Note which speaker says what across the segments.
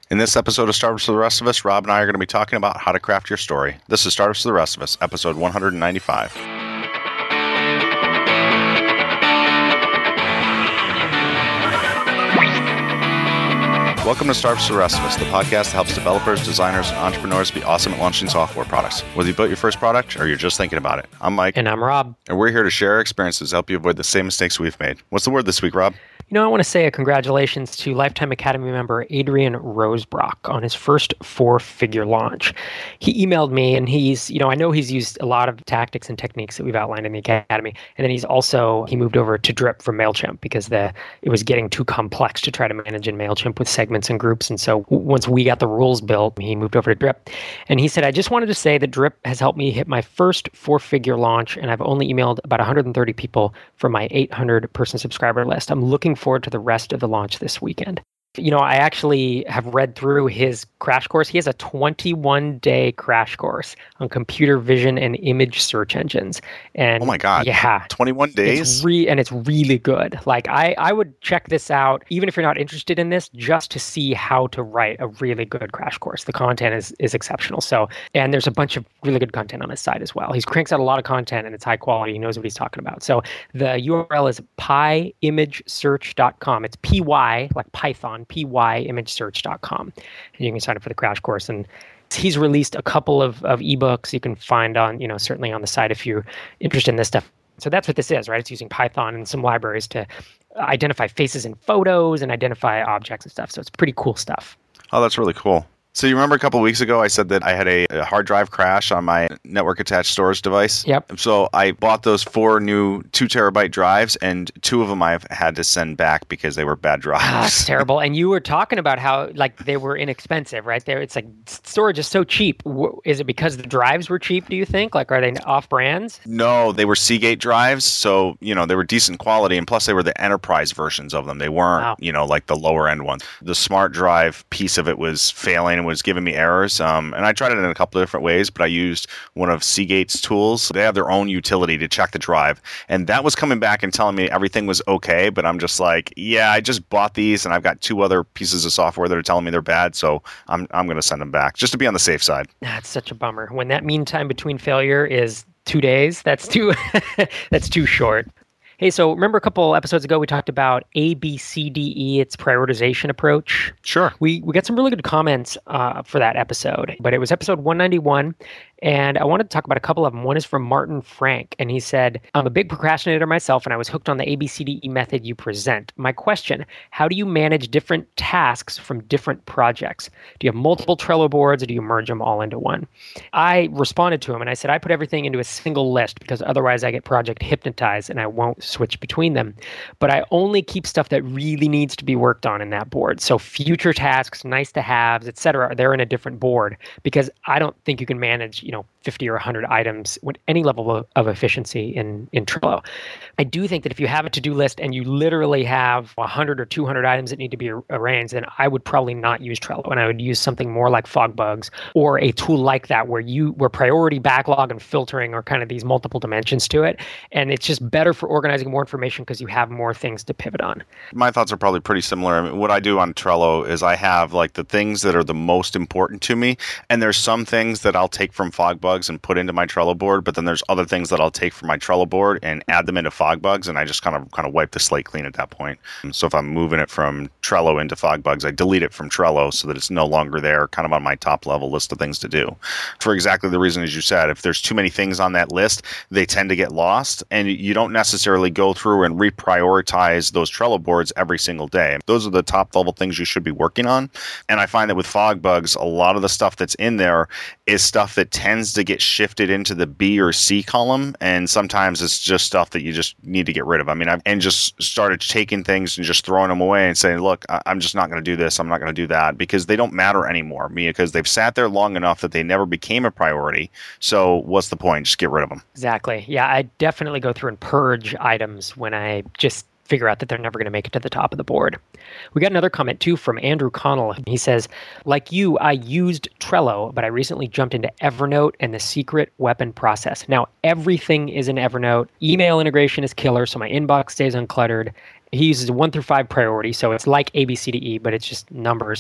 Speaker 1: In this episode of Startups for the Rest of Us, Rob and I are going to be talking about how to craft your story. This is Startups for the Rest of Us, episode 195. Welcome to Startups for the Rest of Us, the podcast that helps developers, designers, and entrepreneurs be awesome at launching software products. Whether you built your first product or you're just thinking about it. I'm Mike.
Speaker 2: And I'm Rob.
Speaker 1: And we're here to share our experiences to help you avoid the same mistakes we've made. What's the word this week, Rob?
Speaker 2: I want to say a congratulations to Lifetime Academy member Adrian Rosebrock on his first four-figure launch. He emailed me, and I know he's used a lot of tactics and techniques that we've outlined in the Academy. And then he moved over to Drip from MailChimp because it was getting too complex to try to manage in MailChimp with segments and groups. And so once we got the rules built, he moved over to Drip. And he said, I just wanted to say that Drip has helped me hit my first four-figure launch, and I've only emailed about 130 people from my 800-person subscriber list. I'm looking forward to the rest of the launch this weekend. I actually have read through his crash course. He has a 21-day crash course on computer vision and image search engines. And
Speaker 1: oh my God.
Speaker 2: Yeah.
Speaker 1: 21 days?
Speaker 2: And it's really good. Like, I would check this out, even if you're not interested in this, just to see how to write a really good crash course. The content is exceptional. And there's a bunch of really good content on his site as well. He cranks out a lot of content, and it's high quality. He knows what he's talking about. So the URL is pyimagesearch.com. It's PY, like Python, pyimagesearch.com. And you can sign up for the crash course. And he's released a couple of ebooks you can find on, certainly on the site if you're interested in this stuff. So that's what this is, right? It's using Python and some libraries to identify faces in photos and identify objects and stuff. So it's pretty cool stuff.
Speaker 1: Oh, that's really cool. So you remember a couple of weeks ago I said that I had a hard drive crash on my network attached storage device?
Speaker 2: Yep.
Speaker 1: So I bought those 4 new 2 terabyte drives, and 2 of them I've had to send back because they were bad drives.
Speaker 2: That's terrible. And you were talking about how they were inexpensive, right? It's like storage is so cheap. Is it because the drives were cheap, do you think? Like, are they off brands?
Speaker 1: No, they were Seagate drives. So, they were decent quality. And plus they were the enterprise versions of them. They weren't, like the lower end ones. The smart drive piece of it was failing and was giving me errors. And I tried it in a couple of different ways, but I used one of Seagate's tools. They have their own utility to check the drive. And that was coming back and telling me everything was okay. But I'm just like, yeah, I just bought these and I've got 2 other pieces of software that are telling me they're bad. So I'm going to send them back just to be on the safe side.
Speaker 2: That's such a bummer. When that mean time between failure is 2 days, that's too short. Hey, so remember a couple episodes ago we talked about ABCDE, its prioritization approach?
Speaker 1: Sure.
Speaker 2: We got some really good comments for that episode, but it was episode 191, and I wanted to talk about a couple of them. One is from Martin Frank, and he said, I'm a big procrastinator myself, and I was hooked on the ABCDE method you present. My question, how do you manage different tasks from different projects? Do you have multiple Trello boards, or do you merge them all into one? I responded to him, and I said, I put everything into a single list, because otherwise I get project hypnotized, and I won't switch between them. But I only keep stuff that really needs to be worked on in that board. So future tasks, nice to haves, etc., they're in a different board, because I don't think you can manage 50 or 100 items with any level of efficiency in Trello. I do think that if you have a to-do list and you literally have 100 or 200 items that need to be arranged, then I would probably not use Trello, and I would use something more like Fogbugs or a tool like that where priority backlog and filtering are kind of these multiple dimensions to it. And it's just better for organizing more information because you have more things to pivot on.
Speaker 1: My thoughts are probably pretty similar. I mean, what I do on Trello is I have the things that are the most important to me, and there's some things that I'll take from Fogbugs and put into my Trello board, but then there's other things that I'll take from my Trello board and add them into Fogbugs, and I just kind of wipe the slate clean at that point. So if I'm moving it from Trello into Fogbugs, I delete it from Trello so that it's no longer there, kind of on my top level list of things to do. For exactly the reason as you said, if there's too many things on that list, they tend to get lost, and you don't necessarily go through and reprioritize those Trello boards every single day. Those are the top level things you should be working on. And I find that with Fogbugs, a lot of the stuff that's in there is stuff that tends to get shifted into the B or C column, and sometimes it's just stuff that you just need to get rid of. I mean, I've just started taking things and just throwing them away and saying, look, I'm just not going to do this, I'm not going to do that, because they don't matter anymore, because they've sat there long enough that they never became a priority. So what's the point? Just get rid of them.
Speaker 2: Exactly. Yeah, I definitely go through and purge items when I just figure out that they're never going to make it to the top of the board. We got another comment too from Andrew Connell. He says, like you, I used Trello, but I recently jumped into Evernote and the secret weapon process. Now everything is in Evernote. Email integration is killer, so my inbox stays uncluttered. he uses 1 through 5 priority, so it's like ABCDE, but it's just numbers.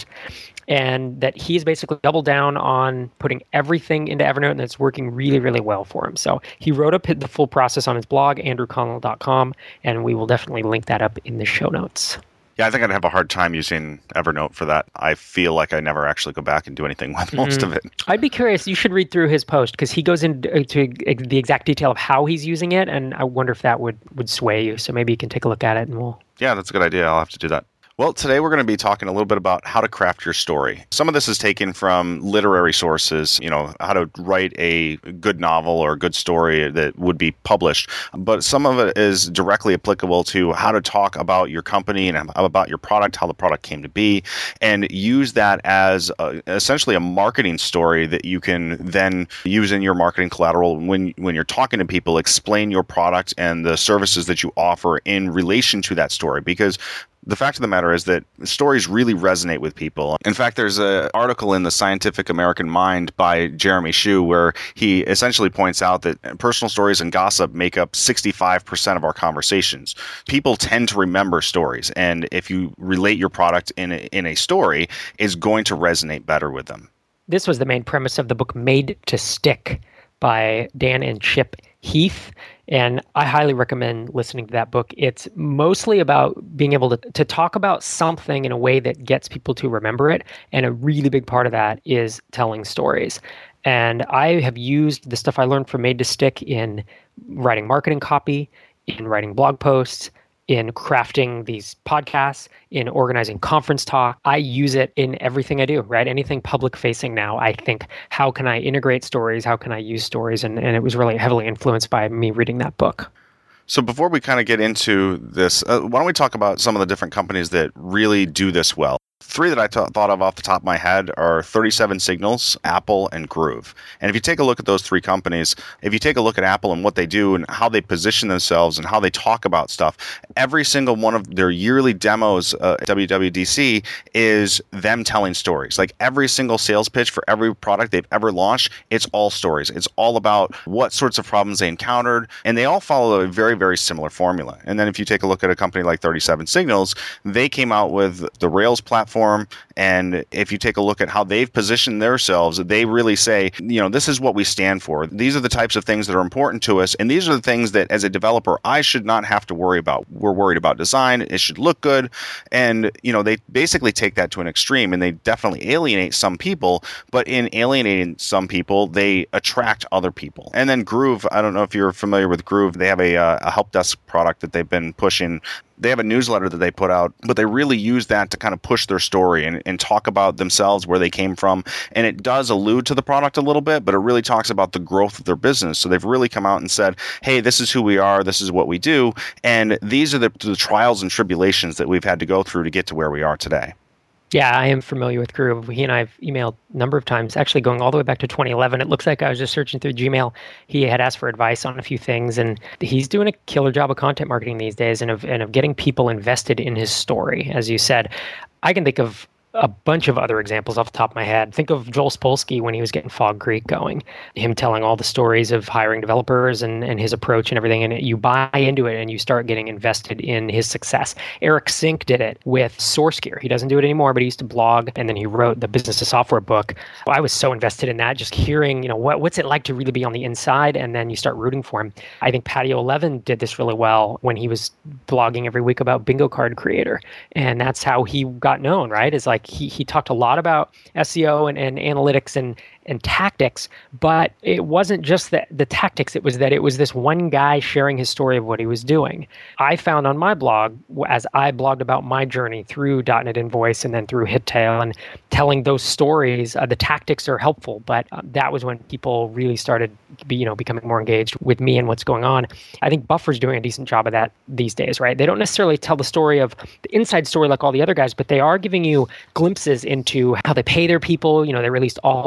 Speaker 2: And that he's basically doubled down on putting everything into Evernote, and it's working really, really well for him. So he wrote up the full process on his blog, andrewconnell.com, and we will definitely link that up in the show notes.
Speaker 1: Yeah, I think I'd have a hard time using Evernote for that. I feel like I never actually go back and do anything with most of it.
Speaker 2: I'd be curious. You should read through his post because he goes into the exact detail of how he's using it, and I wonder if that would sway you. So maybe you can take a look at it, and we'll...
Speaker 1: Yeah, that's a good idea. I'll have to do that. Well, today we're going to be talking a little bit about how to craft your story. Some of this is taken from literary sources, how to write a good novel or a good story that would be published. But some of it is directly applicable to how to talk about your company and about your product, how the product came to be, and use that as essentially a marketing story that you can then use in your marketing collateral when you're talking to people. Explain your product and the services that you offer in relation to that story, because the fact of the matter is that stories really resonate with people. In fact, there's an article in the Scientific American Mind by Jeremy Shue where he essentially points out that personal stories and gossip make up 65% of our conversations. People tend to remember stories, and if you relate your product in a story, it's going to resonate better with them.
Speaker 2: This was the main premise of the book Made to Stick by Dan and Chip Heath. And I highly recommend listening to that book. It's mostly about being able to talk about something in a way that gets people to remember it. And a really big part of that is telling stories. And I have used the stuff I learned from Made to Stick in writing marketing copy, in writing blog posts, in crafting these podcasts, in organizing conference talk. I use it in everything I do, right? Anything public facing now, I think, how can I integrate stories? How can I use stories? And it was really heavily influenced by me reading that book.
Speaker 1: So before we kind of get into this, why don't we talk about some of the different companies that really do this well? 3 that I thought of off the top of my head are 37 Signals, Apple, and Groove. And if you take a look at those 3 companies, if you take a look at Apple and what they do and how they position themselves and how they talk about stuff, every single one of their yearly demos at WWDC is them telling stories. Like every single sales pitch for every product they've ever launched, it's all stories. It's all about what sorts of problems they encountered, and they all follow a very, very similar formula. And then if you take a look at a company like 37 Signals, they came out with the Rails platform. And if you take a look at how they've positioned themselves, they really say, this is what we stand for. These are the types of things that are important to us. And these are the things that as a developer, I should not have to worry about. We're worried about design. It should look good. And, they basically take that to an extreme, and they definitely alienate some people. But in alienating some people, they attract other people. And then Groove, I don't know if you're familiar with Groove. They have a help desk product that they've been pushing. They have a newsletter that they put out, but they really use that to kind of push their story and talk about themselves, where they came from. And it does allude to the product a little bit, but it really talks about the growth of their business. So they've really come out and said, hey, this is who we are. This is what we do. And these are the trials and tribulations that we've had to go through to get to where we are today.
Speaker 2: Yeah, I am familiar with Groove. He and I have emailed a number of times, actually going all the way back to 2011. It looks like I was just searching through Gmail. He had asked for advice on a few things, and he's doing a killer job of content marketing these days and of getting people invested in his story. As you said, I can think of a bunch of other examples off the top of my head. Think of Joel Spolsky when he was getting Fog Creek going, him telling all the stories of hiring developers and his approach and everything, and you buy into it and you start getting invested in his success. Eric Sink did it with SourceGear. He doesn't do it anymore, but he used to blog, and then he wrote the Business of Software book. I was so invested in that, just hearing, what's it like to really be on the inside, and then you start rooting for him. I think Patio 11 did this really well when he was blogging every week about Bingo Card Creator, and that's how he got known, right? Is like he talked a lot about SEO and analytics and tactics, but it wasn't just the tactics. It was this one guy sharing his story of what he was doing. I found on my blog, as I blogged about my journey through .NET Invoice and then through Hittail and telling those stories, the tactics are helpful, but that was when people really started becoming more engaged with me and what's going on. I think Buffer's doing a decent job of that these days, right? They don't necessarily tell the story of the inside story like all the other guys, but they are giving you glimpses into how they pay their people. They released all of their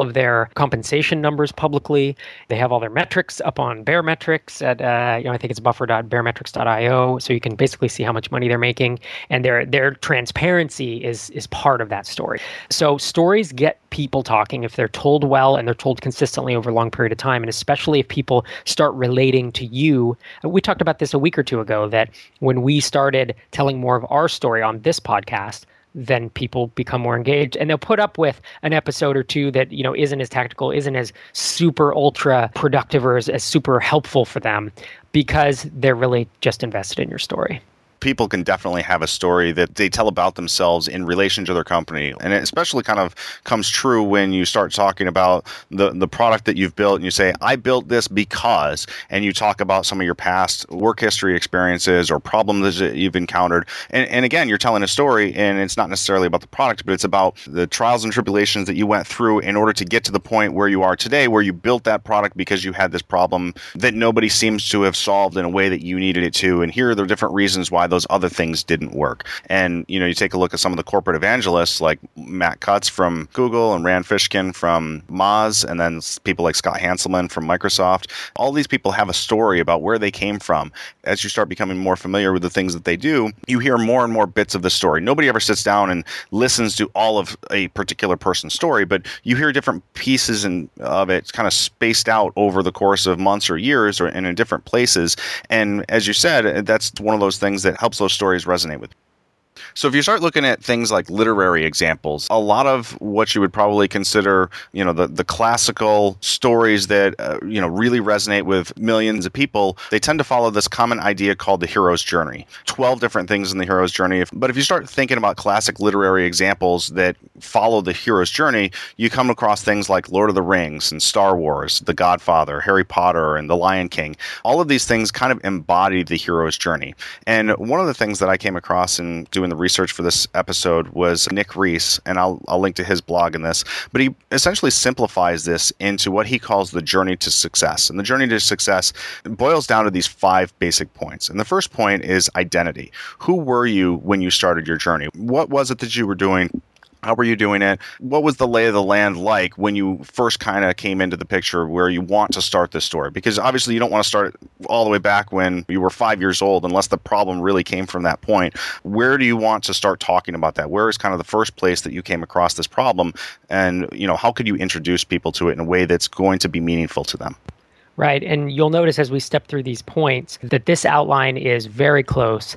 Speaker 2: compensation numbers publicly. They have all their metrics up on Baremetrics at, I think it's buffer.baremetrics.io. So you can basically see how much money they're making. And their transparency is part of that story. So stories get people talking if they're told well and they're told consistently over a long period of time. And especially if people start relating to you. We talked about this a week or two ago, that when we started telling more of our story on this podcast, then people become more engaged, and they'll put up with an episode or two that, isn't as tactical, isn't as super ultra productive or as super helpful for them, because they're really just invested in your story.
Speaker 1: People can definitely have a story that they tell about themselves in relation to their company. And it especially kind of comes true when you start talking about the product that you've built and you say, I built this because, and you talk about some of your past work history experiences or problems that you've encountered. And again, you're telling a story, and it's not necessarily about the product, but it's about the trials and tribulations that you went through in order to get to the point where you are today, where you built that product because you had this problem that nobody seems to have solved in a way that you needed it to. And here are the different reasons why those other things didn't work. And, you take a look at some of the corporate evangelists like Matt Cutts from Google and Rand Fishkin from Moz, and then people like Scott Hanselman from Microsoft. All these people have a story about where they came from. As you start becoming more familiar with the things that they do, you hear more and more bits of the story. Nobody ever sits down and listens to all of a particular person's story, but you hear different pieces of it kind of spaced out over the course of months or years or in different places. And as you said, that's one of those things that helps those stories resonate with. So if you start looking at things like literary examples, a lot of what you would probably consider, the classical stories that, really resonate with millions of people, they tend to follow this common idea called the hero's journey. 12 different things in the hero's journey. But if you start thinking about classic literary examples that follow the hero's journey, you come across things like Lord of the Rings and Star Wars, The Godfather, Harry Potter, and The Lion King. All of these things kind of embody the hero's journey. And one of the things that I came across in doing the research for this episode was Nick Reese, and I'll link to his blog in this, but he essentially simplifies this into what he calls the journey to success. And the journey to success boils down to these 5 basic points. And the first point is identity. Who were you when you started your journey? What was it that you were doing? How were you doing it? What was the lay of the land like when you first kind of came into the picture where you want to start this story? Because obviously you don't want to start all the way back when you were 5 years old unless the problem really came from that point. Where do you want to start talking about that? Where is kind of the first place that you came across this problem? And, how could you introduce people to it in a way that's going to be meaningful to them?
Speaker 2: Right. And you'll notice as we step through these points that this outline is very close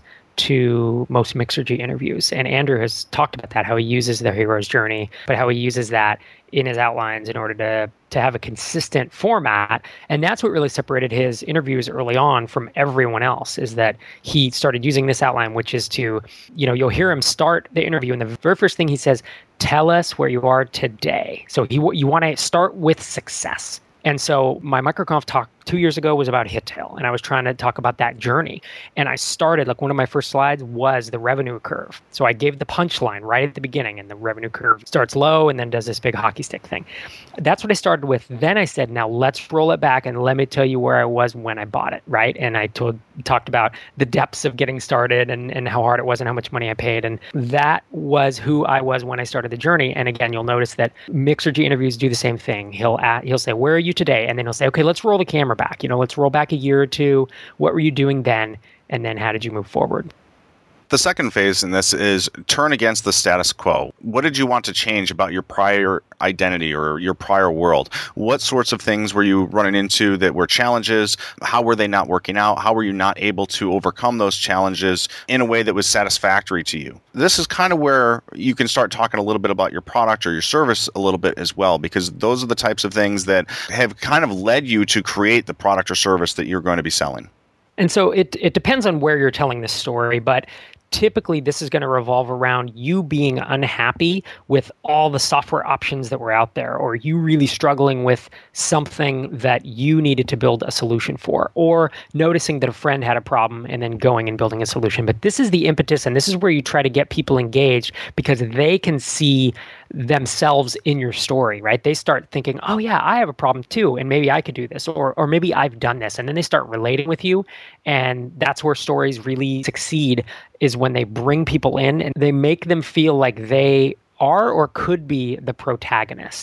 Speaker 2: to most Mixergy interviews. And Andrew has talked about that, how he uses the hero's journey, but how he uses that in his outlines in order to have a consistent format. And that's what really separated his interviews early on from everyone else, is that he started using this outline, which is to, you'll hear him start the interview, and the very first thing he says, tell us where you are today. So you want to start with success. And so my MicroConf talk 2 years ago was about Hittail, and I was trying to talk about that journey. And I started, one of my first slides was the revenue curve. So I gave the punchline right at the beginning, and the revenue curve starts low and then does this big hockey stick thing. That's what I started with. Then I said, now let's roll it back and let me tell you where I was when I bought it, right? And I talked about the depths of getting started and how hard it was and how much money I paid. And that was who I was when I started the journey. And again, you'll notice that Mixergy interviews do the same thing. He'll say, where are you today? And then he'll say, okay, let's roll the camera back. Let's roll back a year or two. What were you doing then? And then how did you move forward?
Speaker 1: The second phase in this is turn against the status quo. What did you want to change about your prior identity or your prior world? What sorts of things were you running into that were challenges? How were they not working out? How were you not able to overcome those challenges in a way that was satisfactory to you? This is kind of where you can start talking a little bit about your product or your service a little bit as well, because those are the types of things that have kind of led you to create the product or service that you're going to be selling.
Speaker 2: And so it depends on where you're telling this story, but typically this is going to revolve around you being unhappy with all the software options that were out there, or you really struggling with something that you needed to build a solution for, or noticing that a friend had a problem and then going and building a solution. But this is the impetus, and this is where you try to get people engaged because they can see themselves in your story, right? They start thinking, oh yeah, I have a problem too, and maybe I could do this, or maybe I've done this. And then they start relating with you. And that's where stories really succeed, is when they bring people in and they make them feel like they are or could be the protagonist.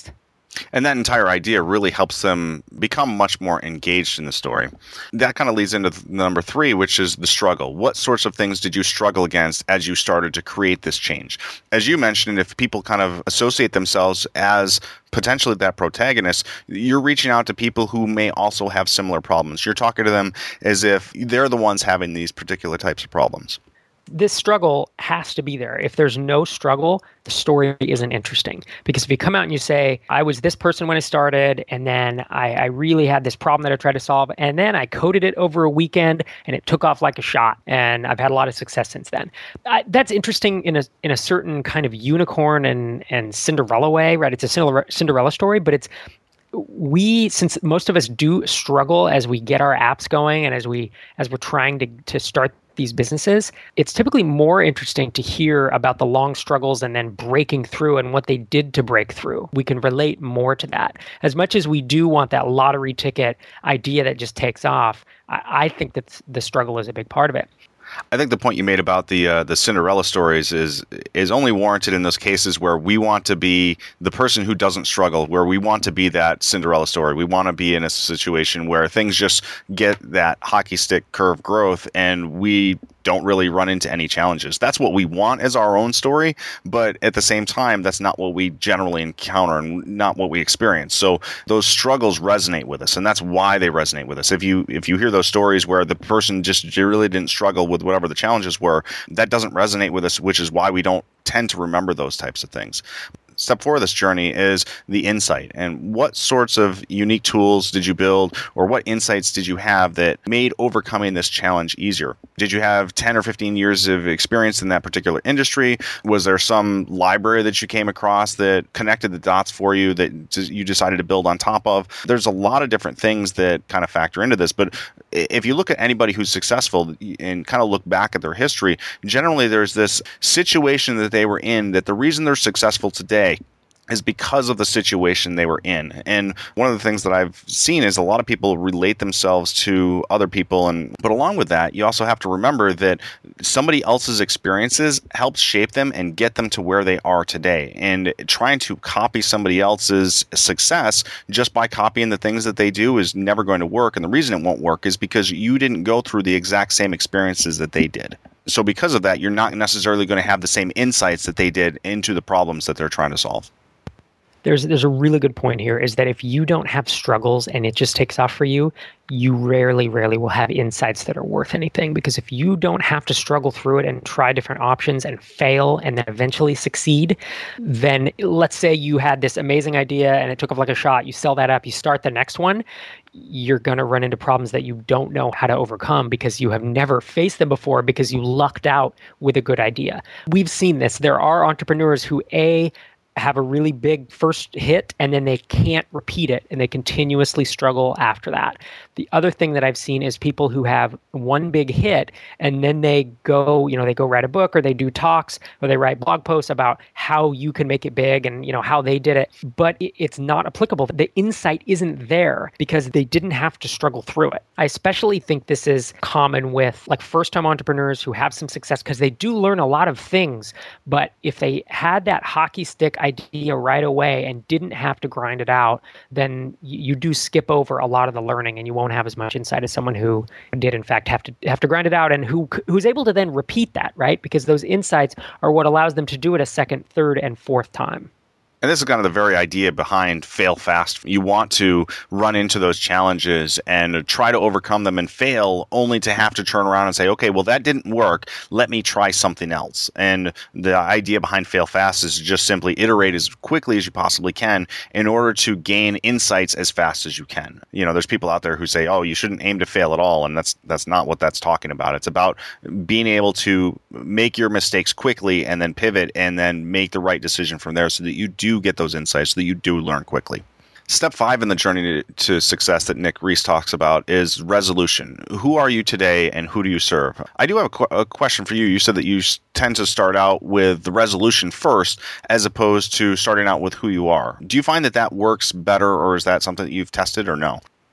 Speaker 1: And that entire idea really helps them become much more engaged in the story. That kind of leads into number 3, which is the struggle. What sorts of things did you struggle against as you started to create this change? As you mentioned, if people kind of associate themselves as potentially that protagonist, you're reaching out to people who may also have similar problems. You're talking to them as if they're the ones having these particular types of problems.
Speaker 2: This struggle has to be there. If there's no struggle, the story isn't interesting. Because if you come out and you say, I was this person when I started, and then I really had this problem that I tried to solve, and then I coded it over a weekend, and it took off like a shot, and I've had a lot of success since then. That's interesting in a certain kind of unicorn and Cinderella way, right? It's a Cinderella story, but since most of us do struggle as we get our apps going and as we're trying to start these businesses, it's typically more interesting to hear about the long struggles and then breaking through and what they did to break through. We can relate more to that. As much as we do want that lottery ticket idea that just takes off, I think that the struggle is a big part of it.
Speaker 1: I think the point you made about the Cinderella stories is only warranted in those cases where we want to be the person who doesn't struggle, where we want to be that Cinderella story. We want to be in a situation where things just get that hockey stick curve growth and we don't really run into any challenges. That's what we want as our own story, but at the same time, that's not what we generally encounter and not what we experience. So those struggles resonate with us, and that's why they resonate with us. If you hear those stories where the person just really didn't struggle with whatever the challenges were, that doesn't resonate with us, which is why we don't tend to remember those types of things. Step 4 of this journey is the insight. And what sorts of unique tools did you build, or what insights did you have that made overcoming this challenge easier? Did you have 10 or 15 years of experience in that particular industry? Was there some library that you came across that connected the dots for you that you decided to build on top of? There's a lot of different things that kind of factor into this, but if you look at anybody who's successful and kind of look back at their history, generally there's this situation that they were in that the reason they're successful today is because of the situation they were in. And one of the things that I've seen is a lot of people relate themselves to other people. But along with that, you also have to remember that somebody else's experiences helps shape them and get them to where they are today. And trying to copy somebody else's success just by copying the things that they do is never going to work. And the reason it won't work is because you didn't go through the exact same experiences that they did. So because of that, you're not necessarily going to have the same insights that they did into the problems that they're trying to solve.
Speaker 2: There's a really good point here, is that if you don't have struggles and it just takes off for you, you rarely will have insights that are worth anything. Because if you don't have to struggle through it and try different options and fail and then eventually succeed, then let's say you had this amazing idea and it took off like a shot, you sell that up, you start the next one, you're going to run into problems that you don't know how to overcome because you have never faced them before because you lucked out with a good idea. We've seen this. There are entrepreneurs who, have a really big first hit and then they can't repeat it and they continuously struggle after that. The other thing that I've seen is people who have one big hit and then they go write a book or they do talks or they write blog posts about how you can make it big and how they did it, but it's not applicable. The insight isn't there because they didn't have to struggle through it. I especially think this is common with like first-time entrepreneurs who have some success because they do learn a lot of things, but if they had that hockey stick idea right away and didn't have to grind it out, then you do skip over a lot of the learning and you won't have as much insight as someone who did in fact have to grind it out and who's able to then repeat that, right? Because those insights are what allows them to do it a second, third, and fourth time.
Speaker 1: And this is kind of the very idea behind fail fast. You want to run into those challenges and try to overcome them and fail only to have to turn around and say, okay, well, that didn't work. Let me try something else. And the idea behind fail fast is just simply iterate as quickly as you possibly can in order to gain insights as fast as you can. There's people out there who say, oh, you shouldn't aim to fail at all. And that's not what that's talking about. It's about being able to make your mistakes quickly and then pivot and then make the right decision from there so that you do get those insights, so that you do learn quickly. Step 5 in the journey to success that Nick Reese talks about is resolution. Who are you today and who do you serve? I do have a question for you. You said that you tend to start out with the resolution first as opposed to starting out with who you are. Do you find that works better, or is that something that you've tested or no?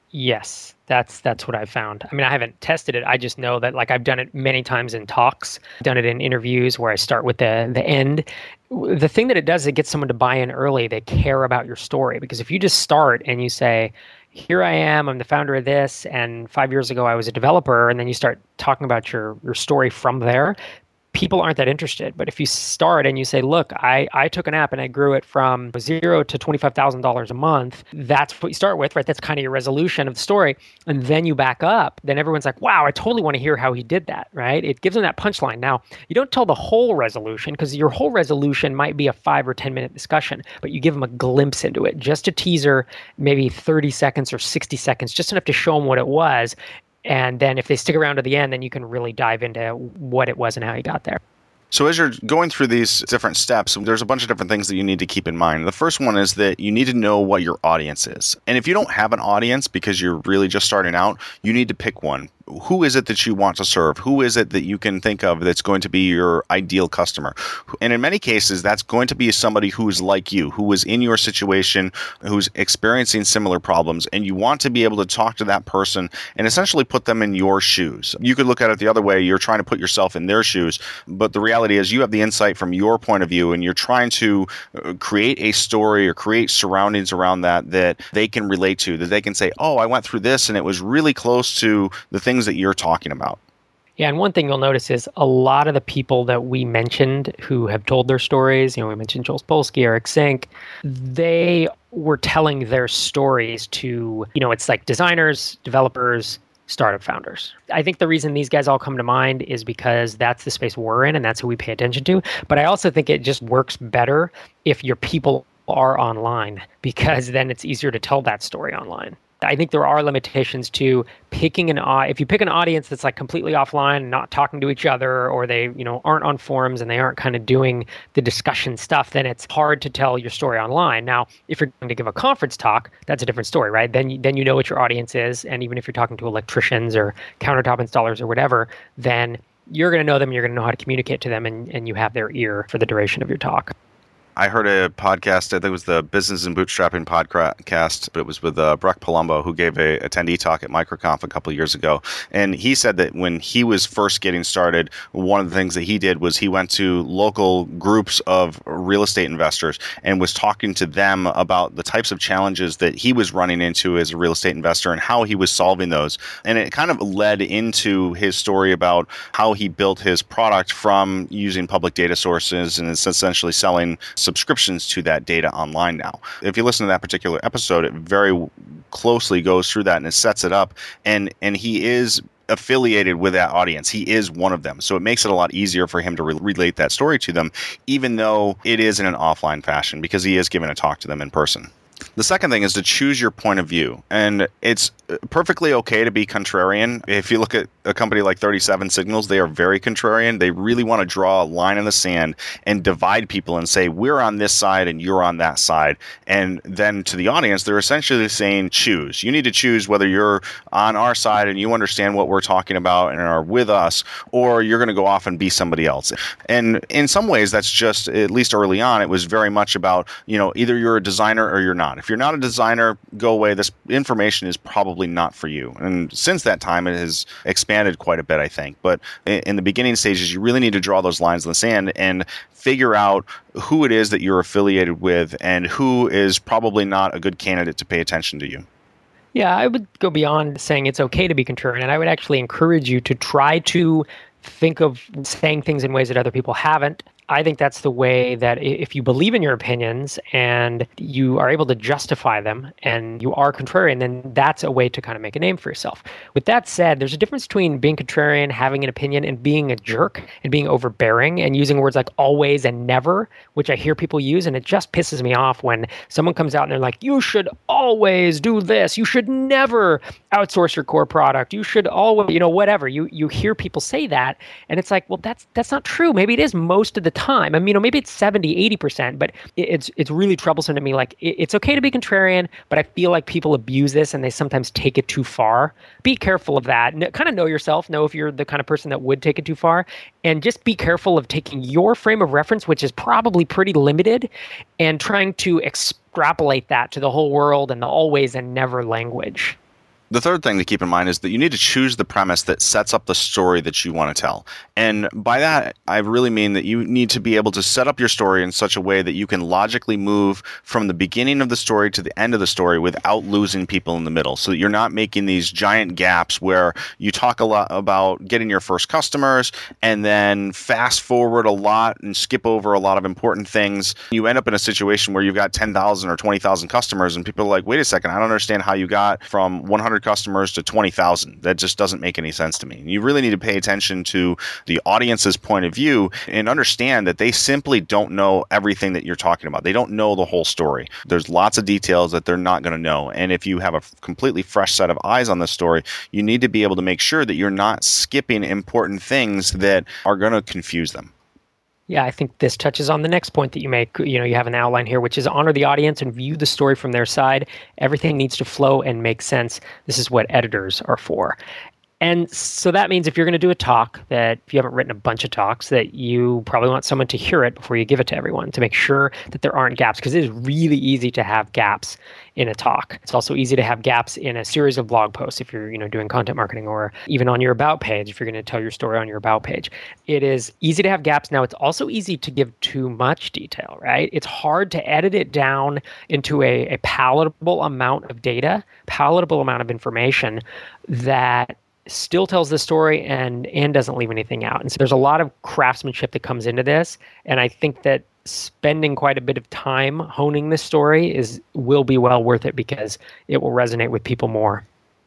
Speaker 2: Yes, that's what I found. I mean, I haven't tested it. I just know that like I've done it many times in talks, done it in interviews where I start with the end. The thing that it does is it gets someone to buy in early. They care about your story because if you just start and you say, "Here I am, I'm the founder of this, and 5 years ago I was a developer," and then you start talking about your story from there, people aren't that interested. But if you start and you say, look, I took an app and I grew it from zero to $25,000 a month, that's what you start with, right? That's kind of your resolution of the story. And then you back up, then everyone's like, wow, I totally want to hear how he did that, right? It gives them that punchline. Now, you don't tell the whole resolution because your whole resolution might be a 5 or 10 minute discussion, but you give them a glimpse into it, just a teaser, maybe 30 seconds or 60 seconds, just enough to show them what it was. And then if they stick around to the end, then you can really dive into what it was and how you got there.
Speaker 1: So as you're going through these different steps, there's a bunch of different things that you need to keep in mind. The first one is that you need to know what your audience is. And if you don't have an audience because you're really just starting out, you need to pick one. Who is it that you want to serve? Who is it that you can think of that's going to be your ideal customer? And in many cases, that's going to be somebody who is like you, who is in your situation, who's experiencing similar problems. And you want to be able to talk to that person and essentially put them in your shoes. You could look at it the other way. You're trying to put yourself in their shoes. But the reality is you have the insight from your point of view and you're trying to create a story or create surroundings around that they can relate to, that they can say, oh, I went through this and it was really close to the things that you're talking about.
Speaker 2: Yeah, and one thing you'll notice is a lot of the people that we mentioned who have told their stories, we mentioned Joel Spolsky, Eric Sink, they were telling their stories to, it's like designers, developers, startup founders. I think the reason these guys all come to mind is because that's the space we're in and that's who we pay attention to. But I also think it just works better if your people are online because then it's easier to tell that story online. I think there are limitations to picking if you pick an audience that's like completely offline, not talking to each other, or they, aren't on forums and they aren't kind of doing the discussion stuff, then it's hard to tell your story online. Now, if you're going to give a conference talk, that's a different story, right? Then you know what your audience is. And even if you're talking to electricians or countertop installers or whatever, then you're going to know them, you're going to know how to communicate to them, and you have their ear for the duration of your talk.
Speaker 1: I heard a podcast, I think it was the Business and Bootstrapping podcast, but it was with Breck Palumbo, who gave a attendee talk at MicroConf a couple of years ago. And he said that when he was first getting started, one of the things that he did was he went to local groups of real estate investors and was talking to them about the types of challenges that he was running into as a real estate investor and how he was solving those. And it kind of led into his story about how he built his product from using public data sources and is essentially selling subscriptions to that data online now. If you listen to that particular episode, it very closely goes through that and it sets it up. And he is affiliated with that audience. He is one of them. So it makes it a lot easier for him to relate that story to them, even though it is in an offline fashion, because he is giving a talk to them in person. The second thing is to choose your point of view. And it's perfectly okay to be contrarian. If you look at a company like 37 Signals, they are very contrarian. They really want to draw a line in the sand and divide people and say, we're on this side and you're on that side. And then to the audience, they're essentially saying, choose. You need to choose whether you're on our side and you understand what we're talking about and are with us, or you're going to go off and be somebody else. And in some ways, that's just, at least early on, it was very much about, either you're a designer or you're not. If you're not a designer, go away. This information is probably not for you. And since that time, it has expanded quite a bit, I think. But in the beginning stages, you really need to draw those lines in the sand and figure out who it is that you're affiliated with and who is probably not a good candidate to pay attention to you.
Speaker 2: Yeah, I would go beyond saying it's okay to be contrarian, and I would actually encourage you to try to think of saying things in ways that other people haven't. I think that's the way that if you believe in your opinions and you are able to justify them and you are contrarian, then that's a way to kind of make a name for yourself. With that said, there's a difference between being contrarian, having an opinion, and being a jerk and being overbearing and using words like always and never, which I hear people use. And it just pisses me off when someone comes out and they're like, you should always do this. You should never outsource your core product. You should always, whatever. You hear people say that. And it's like, well, that's not true. Maybe it is most of the time. I mean, maybe it's 70, 80%, but it's really troublesome to me. Like, it's okay to be contrarian, but I feel like people abuse this and they sometimes take it too far. Be careful of that. Kind of know yourself, know if you're the kind of person that would take it too far, and just be careful of taking your frame of reference, which is probably pretty limited, and trying to extrapolate that to the whole world and the always and never language.
Speaker 1: The third thing to keep in mind is that you need to choose the premise that sets up the story that you want to tell. And by that, I really mean that you need to be able to set up your story in such a way that you can logically move from the beginning of the story to the end of the story without losing people in the middle. So that you're not making these giant gaps where you talk a lot about getting your first customers and then fast forward a lot and skip over a lot of important things. You end up in a situation where you've got 10,000 or 20,000 customers and people are like, wait a second, I don't understand how you got from 100 customers to 20,000. That just doesn't make any sense to me. You really need to pay attention to the audience's point of view and understand that they simply don't know everything that you're talking about. They don't know the whole story. There's lots of details that they're not going to know. And if you have a completely fresh set of eyes on the story, you need to be able to make sure that you're not skipping important things that are going to confuse them.
Speaker 2: Yeah, I think this touches on the next point that you make. You know, you have an outline here, which is honor the audience and view the story from their side. Everything needs to flow and make sense. This is what editors are for. And so that means if you're going to do a talk, that if you haven't written a bunch of talks, that you probably want someone to hear it before you give it to everyone to make sure that there aren't gaps, because it is really easy to have gaps in a talk. It's also easy to have gaps in a series of blog posts if you're, doing content marketing, or even on your about page if you're going to tell your story on your about page. It is easy to have gaps. Now, it's also easy to give too much detail, right? It's hard to edit it down into a palatable amount of data, palatable amount of information that still tells the story and doesn't leave anything out. And so there's a lot of craftsmanship that comes into this. And I think that spending quite a bit of time honing this story will be well worth it, because it will resonate with people more.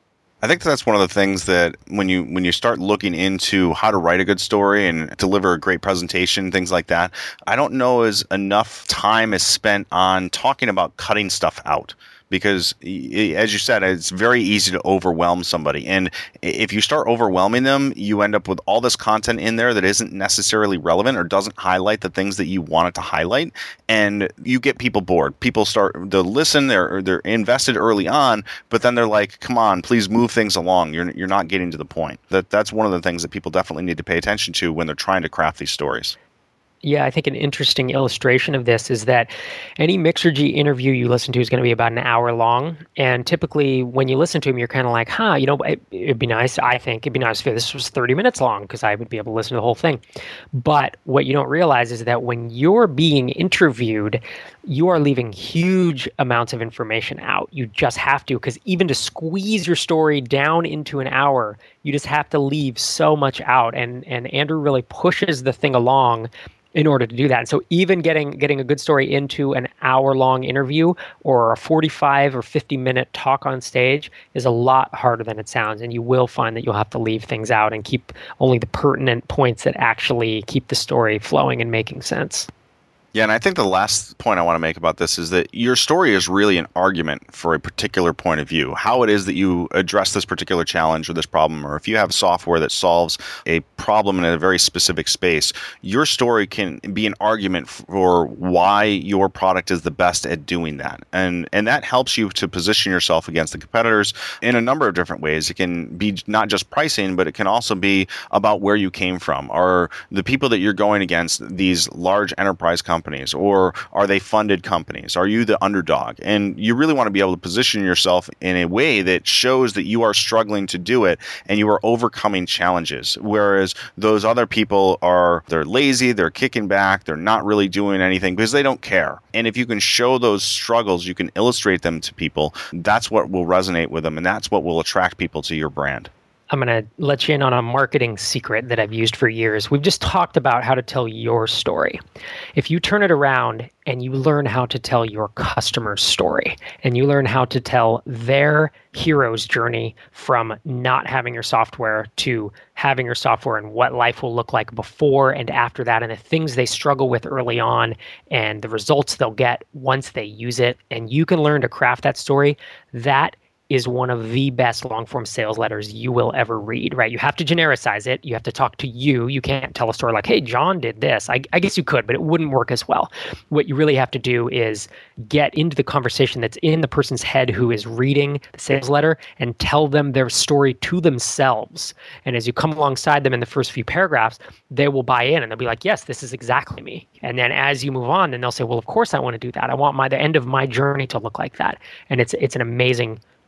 Speaker 1: I think that's one of the things that when you start looking into how to write a good story and deliver a great presentation, things like that, I don't know as enough time is spent on talking about cutting stuff out. Because, as you said, it's very easy to overwhelm somebody. And if you start overwhelming them, you end up with all this content in there that isn't necessarily relevant or doesn't highlight the things that you want it to highlight. And you get people bored. People start to listen. They're invested early on, but then they're like, come on, please move things along. You're not getting to the point. That's one of the things that people definitely need to pay attention to when they're trying to craft these stories.
Speaker 2: Yeah, I think an interesting illustration of this is that any Mixergy interview you listen to is going to be about an hour long. And typically when you listen to them, you're kind of like, it'd be nice. I think it'd be nice if this was 30 minutes long, because I would be able to listen to the whole thing. But what you don't realize is that when you're being interviewed, you are leaving huge amounts of information out. You just have to, because even to squeeze your story down into an hour, you just have to leave so much out. And Andrew really pushes the thing along in order to do that. And so even getting a good story into an hour-long interview or a 45 or 50-minute talk on stage is a lot harder than it sounds. And you will find that you'll have to leave things out and keep only the pertinent points that actually keep the story flowing and making sense.
Speaker 1: Yeah, and I think the last point I want to make about this is that your story is really an argument for a particular point of view. How it is that you address this particular challenge or this problem, or if you have software that solves a problem in a very specific space, your story can be an argument for why your product is the best at doing that. And that helps you to position yourself against the competitors in a number of different ways. It can be not just pricing, but it can also be about where you came from. Are the people that you're going against these large enterprise companies, or are they funded companies? Are you the underdog? And you really want to be able to position yourself in a way that shows that you are struggling to do it and you are overcoming challenges. Whereas those other people they're lazy, they're kicking back, they're not really doing anything because they don't care. And if you can show those struggles, you can illustrate them to people, that's what will resonate with them, and that's what will attract people to your brand.
Speaker 2: I'm going to let you in on a marketing secret that I've used for years. We've just talked about how to tell your story. If you turn it around and you learn how to tell your customer's story, and you learn how to tell their hero's journey from not having your software to having your software, and what life will look like before and after that, and the things they struggle with early on, and the results they'll get once they use it, and you can learn to craft that story, that is one of the best long-form sales letters you will ever read, right? You have to genericize it. You have to talk to you. You can't tell a story like, hey, John did this. I guess you could, but it wouldn't work as well. What you really have to do is get into the conversation that's in the person's head who is reading the sales letter and tell them their story to themselves. And as you come alongside them in the first few paragraphs, they will buy in and they'll be like, yes, this is exactly me. And then as you move on, then they'll say, well, of course I want to do that. I want the end of my journey to look like that. And it's an amazing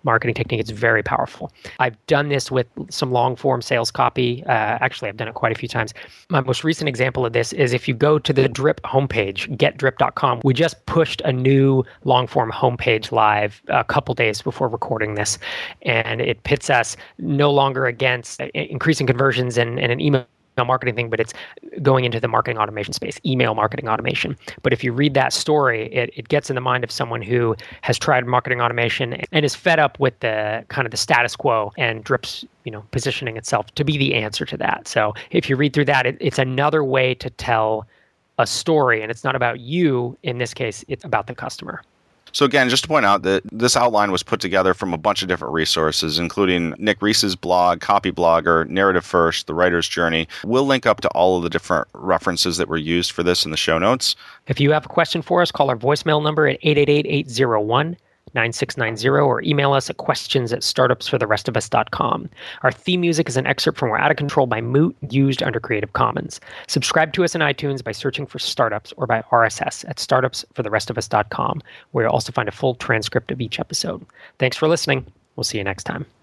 Speaker 2: marketing technique. It's very powerful. I've done this with some long form sales copy. Actually, I've done it quite a few times. My most recent example of this is if you go to the Drip homepage, getdrip.com, we just pushed a new long form homepage live a couple days before recording this. And it pits us no longer against increasing conversions and an email marketing thing, but it's going into the marketing automation space, email marketing automation. But if you read that story, it gets in the mind of someone who has tried marketing automation and is fed up with the kind of the status quo, and Drip's positioning itself to be the answer to that. So if you read through that, it's another way to tell a story, and it's not about you. In this case, it's about the customer.
Speaker 1: So again, just to point out that this outline was put together from a bunch of different resources, including Nick Reese's blog, Copyblogger, Narrative First, The Writer's Journey. We'll link up to all of the different references that were used for this in the show notes.
Speaker 2: If you have a question for us, call our voicemail number at 888-801-9690 or email us at questions@startupsfortherestofus.com. Our theme music is an excerpt from We're Out of Control by Moot, used under Creative Commons. Subscribe to us in iTunes by searching for Startups or by RSS at startupsfortherestofus.com, where you'll also find a full transcript of each episode. Thanks for listening. We'll see you next time.